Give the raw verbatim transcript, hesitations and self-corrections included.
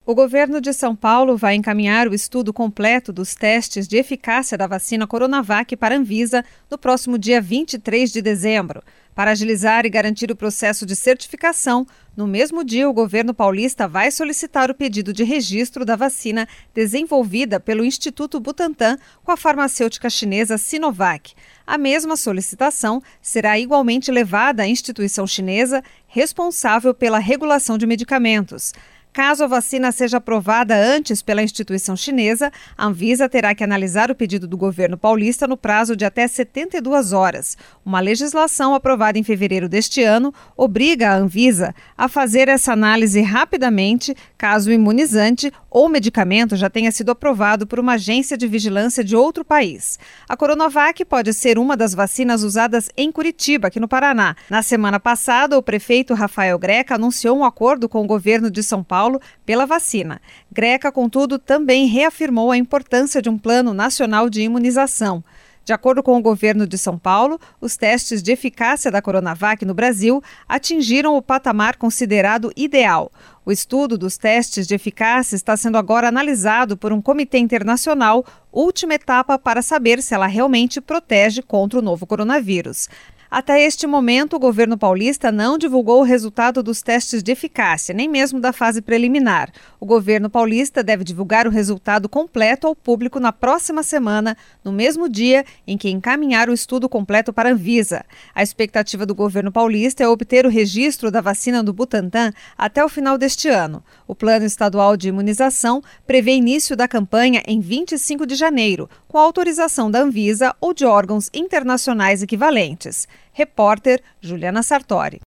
O governo de São Paulo vai encaminhar o estudo completo dos testes de eficácia da vacina Coronavac para a Anvisa no próximo dia vinte e três de dezembro. Para agilizar e garantir o processo de certificação, no mesmo dia o governo paulista vai solicitar o pedido de registro da vacina desenvolvida pelo Instituto Butantan com a farmacêutica chinesa Sinovac. A mesma solicitação será igualmente levada à instituição chinesa responsável pela regulação de medicamentos. Caso a vacina seja aprovada antes pela instituição chinesa, a Anvisa terá que analisar o pedido do governo paulista no prazo de até setenta e duas horas. Uma legislação aprovada em fevereiro deste ano obriga a Anvisa a fazer essa análise rapidamente, caso o imunizante ou medicamento já tenha sido aprovado por uma agência de vigilância de outro país. A Coronavac pode ser uma das vacinas usadas em Curitiba, aqui no Paraná. Na semana passada, o prefeito Rafael Greca anunciou um acordo com o governo de São Paulo pela vacina. Greca, contudo, também reafirmou a importância de um plano nacional de imunização. De acordo com o governo de São Paulo, os testes de eficácia da Coronavac no Brasil atingiram o patamar considerado ideal. O estudo dos testes de eficácia está sendo agora analisado por um comitê internacional, última etapa para saber se ela realmente protege contra o novo coronavírus. Até este momento, o governo paulista não divulgou o resultado dos testes de eficácia, nem mesmo da fase preliminar. O governo paulista deve divulgar o resultado completo ao público na próxima semana, no mesmo dia em que encaminhar o estudo completo para a Anvisa. A expectativa do governo paulista é obter o registro da vacina do Butantan até o final deste ano. O Plano Estadual de Imunização prevê início da campanha em vinte e cinco de janeiro, com autorização da Anvisa ou de órgãos internacionais equivalentes. Repórter Juliana Sartori.